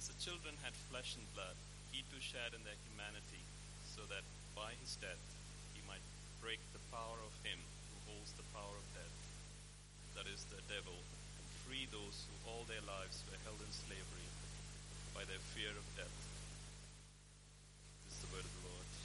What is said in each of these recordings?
Since the children had flesh and blood, he too shared in their humanity, so that by his death he might break the power of him who holds the power of death, that is, the devil, and free those who all their lives were held in slavery by their fear of death. This is the word of the Lord.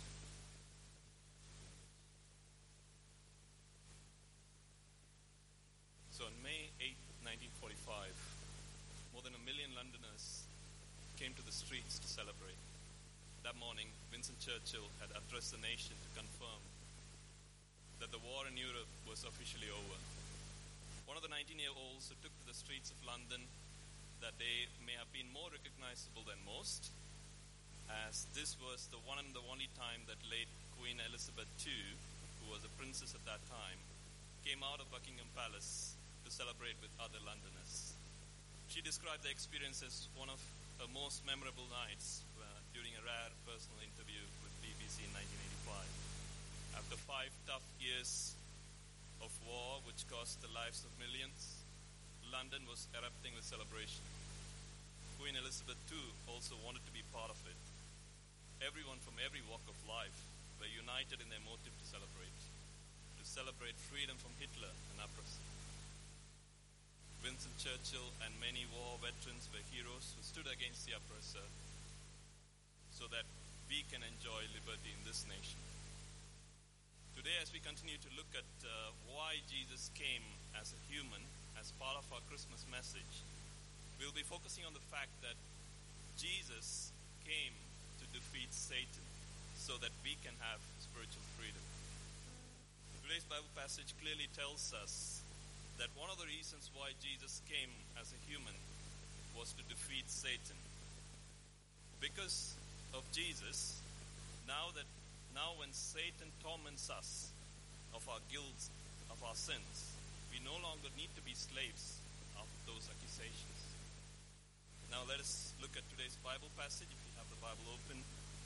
So on May 8, 1945, more than 1 million Londoners came to the streets to celebrate. That morning, Winston Churchill had addressed the nation to confirm that the war in Europe was officially over. One of the 19-year-olds who took to the streets of London that day may have been more recognizable than most, as this was the one and the only time that late Queen Elizabeth II, who was a princess at that time, came out of Buckingham Palace to celebrate with other Londoners. She described the experience as one of her most memorable nights during a rare personal interview with BBC in 1985. After 5 tough years of war which cost the lives of millions, London was erupting with celebration. Queen Elizabeth II also wanted to be part of it. Everyone from every walk of life were united in their motive to celebrate freedom from Hitler and oppression. Winston Churchill and many war veterans were heroes who stood against the oppressor so that we can enjoy liberty in this nation. Today, as we continue to look at why Jesus came as a human, as part of our Christmas message, we'll be focusing on the fact that Jesus came to defeat Satan so that we can have spiritual freedom. Today's Bible passage clearly tells us that one of the reasons why Jesus came as a human was to defeat Satan. Because of Jesus, now when Satan torments us of our guilt, of our sins, we no longer need to be slaves of those accusations. Now let us look at today's Bible passage, if you have the Bible open.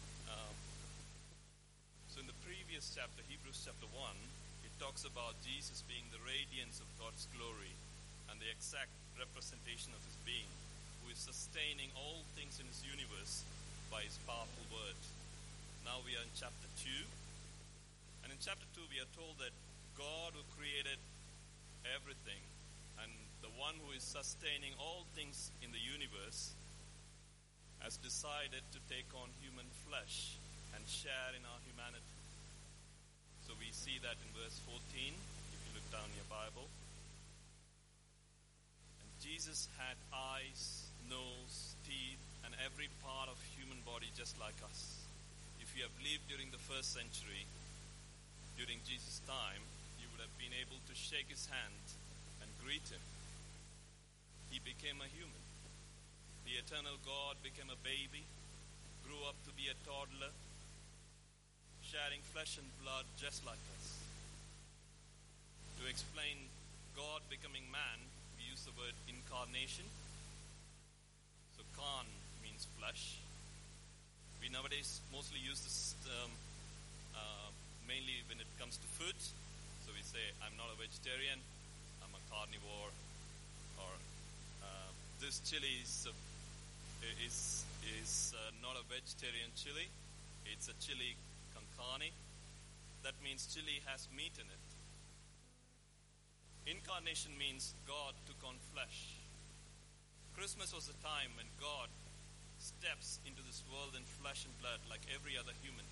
So in the previous chapter, Hebrews chapter 1, it talks about Jesus being the radiance of God's glory and the exact representation of his being, who is sustaining all things in his universe by his powerful word. Now we are in chapter 2. And in chapter 2 we are told that God who created everything and the one who is sustaining all things in the universe has decided to take on human flesh and share in our humanity. So we see that in verse 14, if you look down your Bible. And Jesus had eyes, nose, teeth, and every part of human body just like us. If you have lived during the first century, during Jesus' time, you would have been able to shake his hand and greet him. He became a human. The eternal God became a baby, grew up to be a toddler, sharing flesh and blood just like us. To explain God becoming man, we use the word incarnation. So karn means flesh. We nowadays mostly use this term mainly when it comes to food. So we say, I'm not a vegetarian, I'm a carnivore. Or this chili is not a vegetarian chili. It's a chili con carne. That means chili has meat in it. Incarnation means God took on flesh. Christmas was a time when God steps into this world in flesh and blood like every other human.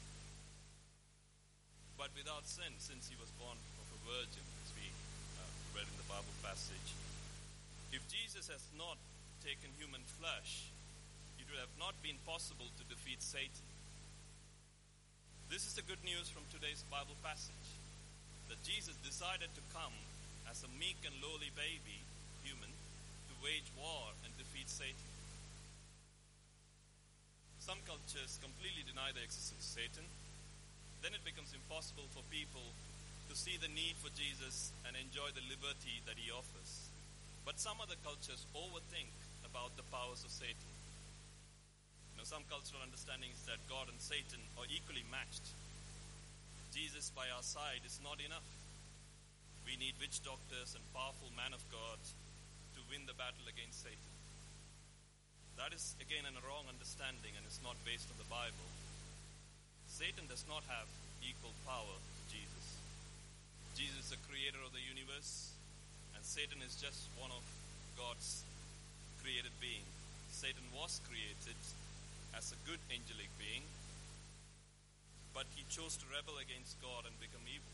But without sin, since he was born of a virgin, as we read in the Bible passage. If Jesus has not taken human flesh, it would have not been possible to defeat Satan. This is the good news from today's Bible passage, that Jesus decided to come as a meek and lowly baby, human, to wage war and defeat Satan. Some cultures completely deny the existence of Satan. Then it becomes impossible for people to see the need for Jesus and enjoy the liberty that he offers. But some other cultures overthink about the powers of Satan. Some cultural understanding is that God and Satan are equally matched. Jesus by our side is not enough. We need witch doctors and powerful man of God to win the battle against Satan. That is, again, a wrong understanding and is not based on the Bible. Satan does not have equal power to Jesus. Jesus is the creator of the universe, and Satan is just one of God's created being. Satan was created as a good angelic being, but he chose to rebel against God and become evil.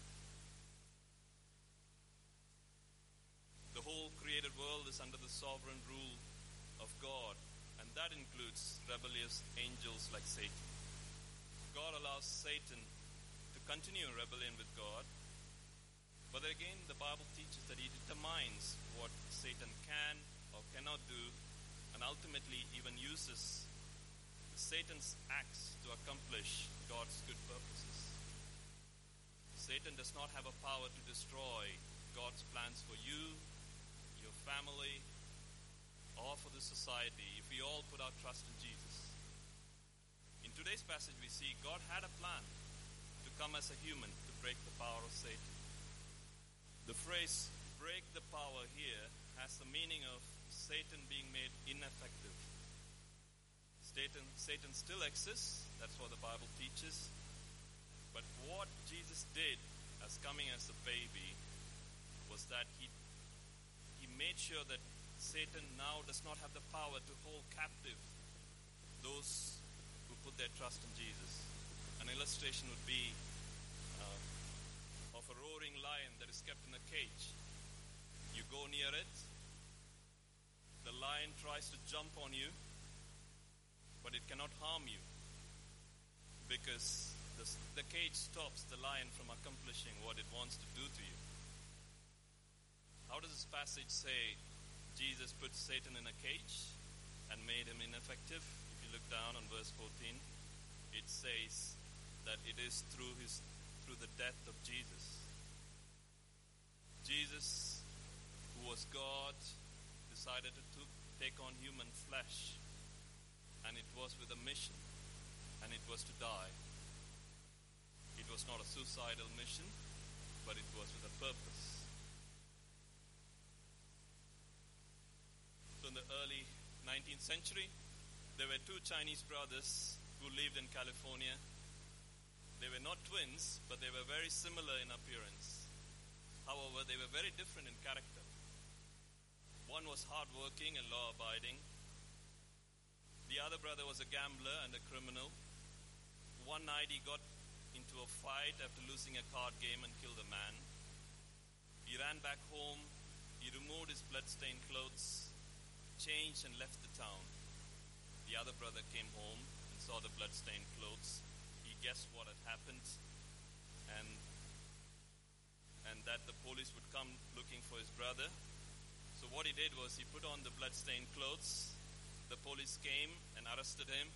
The whole created world is under the sovereign rule of God, and that includes rebellious angels like Satan. God allows Satan to continue in rebellion with God, but again the Bible teaches that he determines what Satan can or cannot do, and ultimately even uses Satan's acts to accomplish God's good purposes. Satan does not have a power to destroy God's plans for you, your family, or for the society if we all put our trust in Jesus. In today's passage we see God had a plan to come as a human to break the power of Satan. The phrase break the power here has the meaning of Satan being made ineffective. Satan still exists, that's what the Bible teaches, but what Jesus did as coming as a baby was that he made sure that Satan now does not have the power to hold captive those who put their trust in Jesus. An illustration would be of a roaring lion that is kept in a cage. You go near it, the lion tries to jump on you, but it cannot harm you because the cage stops the lion from accomplishing what it wants to do to you. How does this passage say Jesus put Satan in a cage and made him ineffective? If you look down on verse 14, it says that it is through the death of Jesus. Jesus, who was God, decided to take on human flesh, and it was with a mission, and it was to die. It was not a suicidal mission, but it was with a purpose. So in the early 19th century, there were two Chinese brothers who lived in California. They were not twins, but they were very similar in appearance. However, they were very different in character. One was hardworking and law-abiding. The other brother was a gambler and a criminal. One night he got into a fight after losing a card game and killed a man. He ran back home. He removed his blood-stained clothes, changed and left the town. The other brother came home and saw the blood-stained clothes. He guessed what had happened and that the police would come looking for his brother. So what he did was he put on the blood-stained clothes. The police came and arrested him.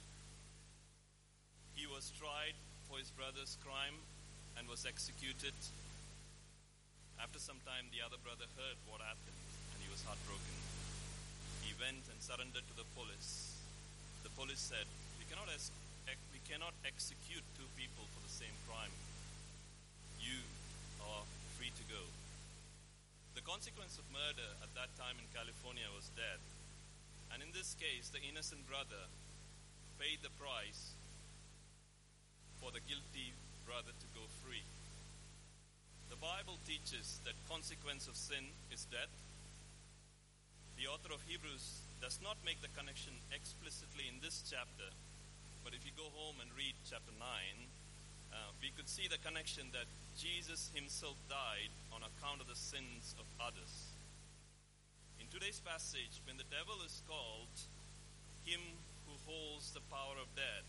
He was tried for his brother's crime and was executed. After some time, the other brother heard what happened and he was heartbroken. He went and surrendered to the police. The police said, we cannot execute two people for the same crime. You are free to go. The consequence of murder at that time in California was death. And in this case, the innocent brother paid the price for the guilty brother to go free. The Bible teaches that consequence of sin is death. The author of Hebrews does not make the connection explicitly in this chapter, but if you go home and read chapter 9, we could see the connection that Jesus himself died on account of the sins of others. In today's passage, when the devil is called him who holds the power of death,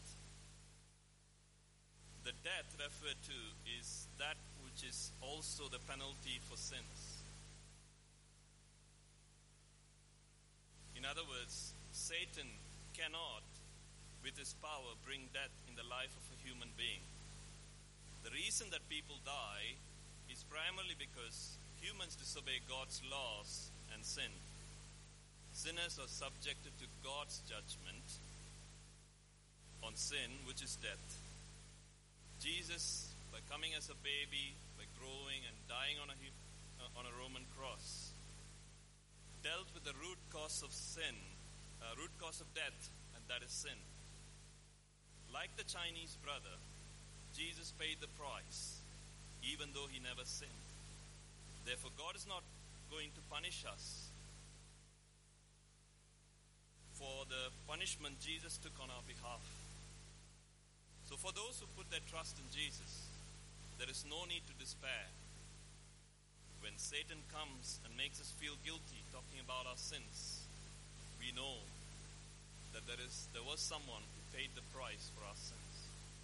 the death referred to is that which is also the penalty for sins. In other words, Satan cannot, with his power, bring death in the life of a human being. The reason that people die is primarily because humans disobey God's laws and sin. Sinners are subjected to God's judgment on sin, which is death. Jesus, by coming as a baby, by growing and dying on a Roman cross, dealt with the root cause of sin root cause of death, and that is sin. Like the Chinese brother, Jesus paid the price, even though he never sinned. Therefore, God is not going to punish us for the punishment Jesus took on our behalf. So for those who put their trust in Jesus, there is no need to despair. When Satan comes and makes us feel guilty talking about our sins, we know that there was someone who paid the price for our sins.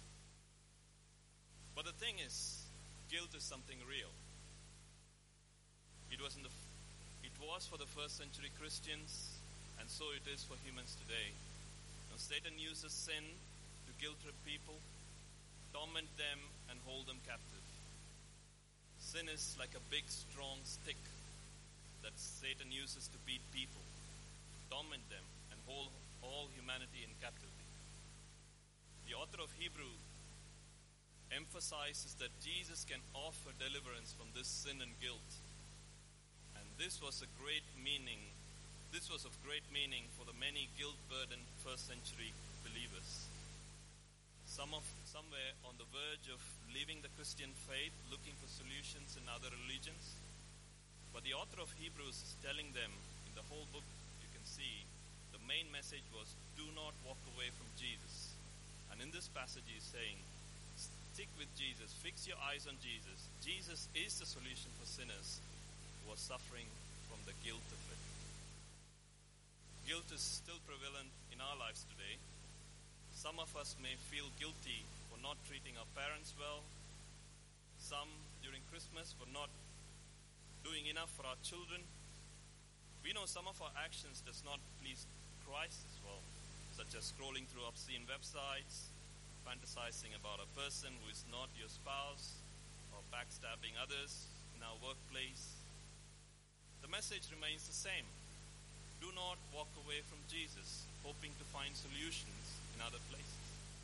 But the thing is, guilt is something real. It was for the first century Christians, and so it is for humans today. Now, Satan uses sin to guilt-trip people, torment them, and hold them captive. Sin is like a big, strong stick that Satan uses to beat people, torment them, and hold all humanity in captivity. The author of Hebrew emphasizes that Jesus can offer deliverance from this sin and guilt. And this was of great meaning for the many guilt-burdened first century believers. Somewhere on the verge of leaving the Christian faith, looking for solutions in other religions. But the author of Hebrews is telling them, in the whole book you can see, the main message was, do not walk away from Jesus. And in this passage he is saying, stick with Jesus, fix your eyes on Jesus. Jesus is the solution for sinners who are suffering from the guilt of it. Guilt is still prevalent in our lives today. Some of us may feel guilty for not treating our parents well. Some during Christmas for not doing enough for our children. We know some of our actions does not please Christ as well, such as scrolling through obscene websites, fantasizing about a person who is not your spouse, or backstabbing others in our workplace. The message remains the same. Do not walk away from Jesus, hoping to find solutions in other places.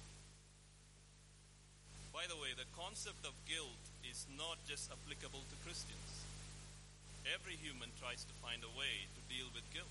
By the way, the concept of guilt is not just applicable to Christians. Every human tries to find a way to deal with guilt.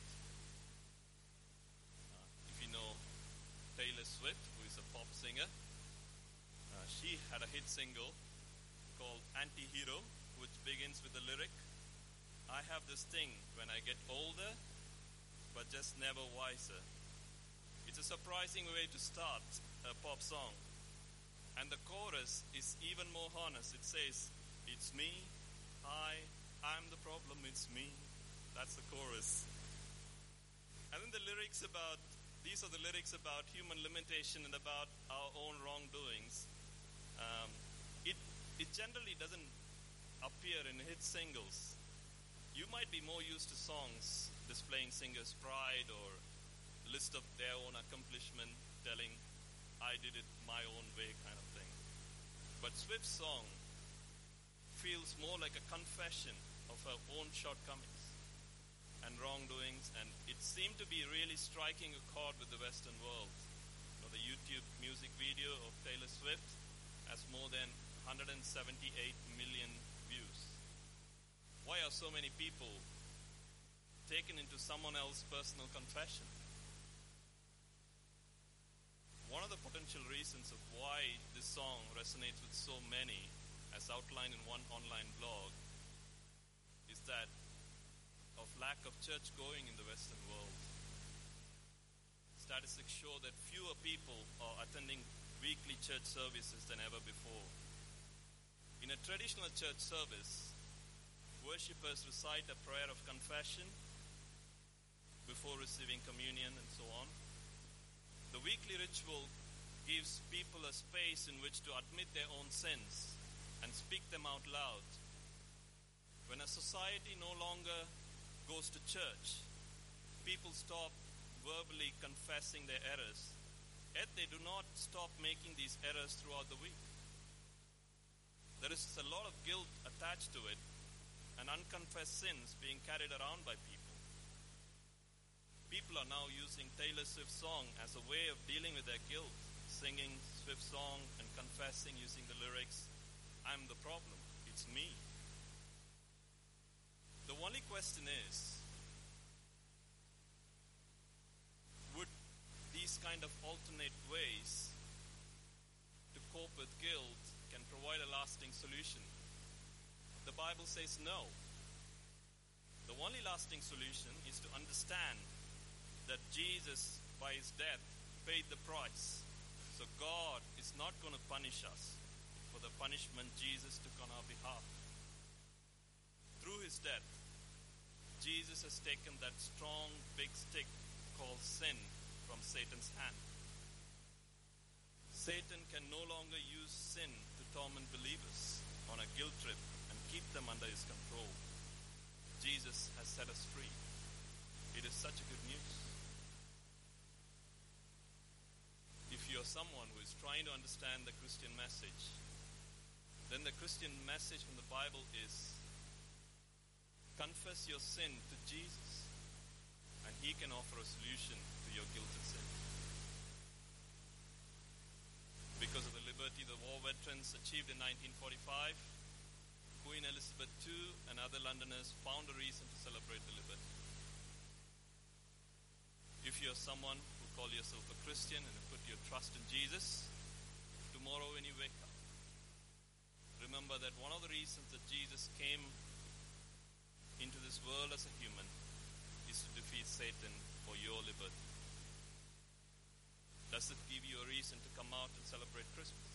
If you know Taylor Swift, who is a pop singer, she had a hit single called Anti-Hero, which begins with the lyric, I have this thing when I get older, but just never wiser. It's a surprising way to start a pop song. And the chorus is even more honest. It says, it's me, I'm the problem, it's me. That's the chorus. And then these are the lyrics about human limitation and about our own wrongdoings. It generally doesn't appear in hit singles. You might be more used to songs displaying singers' pride or list of their own accomplishment, telling, I did it my own way kind of thing. But Swift's song feels more like a confession of her own shortcomings and wrongdoings, and it seemed to be really striking a chord with the Western world. The YouTube music video of Taylor Swift has more than 178 million views. Why are so many people taken into someone else's personal confession? One of the potential reasons of why this song resonates with so many, as outlined in one online blog, is that of lack of church going in the Western world. Statistics show that fewer people are attending weekly church services than ever before. In a traditional church service, worshippers recite a prayer of confession before receiving communion and so on. The weekly ritual gives people a space in which to admit their own sins and speak them out loud. When a society no longer goes to church, people stop verbally confessing their errors, yet they do not stop making these errors throughout the week. There is a lot of guilt attached to it and unconfessed sins being carried around by people. People are now using Taylor Swift's song as a way of dealing with their guilt, singing Swift's song and confessing using the lyrics, I'm the problem, it's me. The only question is, kind of alternate ways to cope with guilt can provide a lasting solution. The Bible says no. The only lasting solution is to understand that Jesus, by his death, paid the price. So God is not going to punish us for the punishment Jesus took on our behalf. Through his death, Jesus has taken that strong, big stick called sin from Satan's hand. Satan can no longer use sin to torment believers on a guilt trip and keep them under his control. Jesus has set us free. It is such a good news. If you're someone who is trying to understand the Christian message, then the Christian message from the Bible is confess your sin to Jesus, and he can offer a solution to your guilt and sin. Because of the liberty the war veterans achieved in 1945, Queen Elizabeth II and other Londoners found a reason to celebrate the liberty. If you're someone who call yourself a Christian and put your trust in Jesus, tomorrow when you wake up, remember that one of the reasons that Jesus came into this world as a human is to defeat Satan for your liberty. Does it give you a reason to come out and celebrate Christmas?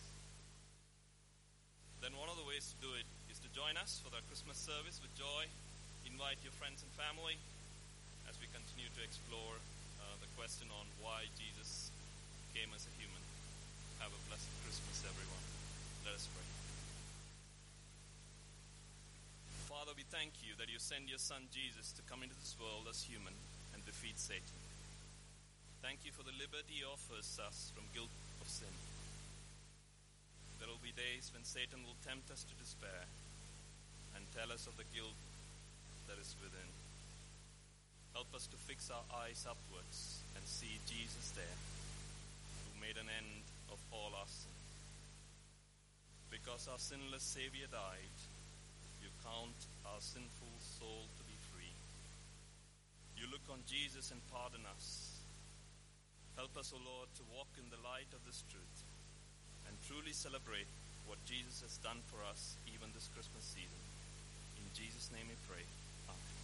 Then one of the ways to do it is to join us for our Christmas service with joy. Invite your friends and family as we continue to explore the question on why Jesus came as a human. Have a blessed Christmas, everyone. Let us pray. Father, we thank you that you send your son Jesus to come into this world as human and defeat Satan. Thank you for the liberty he offers us from guilt of sin. There will be days when Satan will tempt us to despair and tell us of the guilt that is within. Help us to fix our eyes upwards and see Jesus there, who made an end of all our sin. Because our sinless Savior died, you count our sinful soul to be free. You look on Jesus and pardon us. Help us, O Lord, to walk in the light of this truth and truly celebrate what Jesus has done for us even this Christmas season. In Jesus' name we pray. Amen.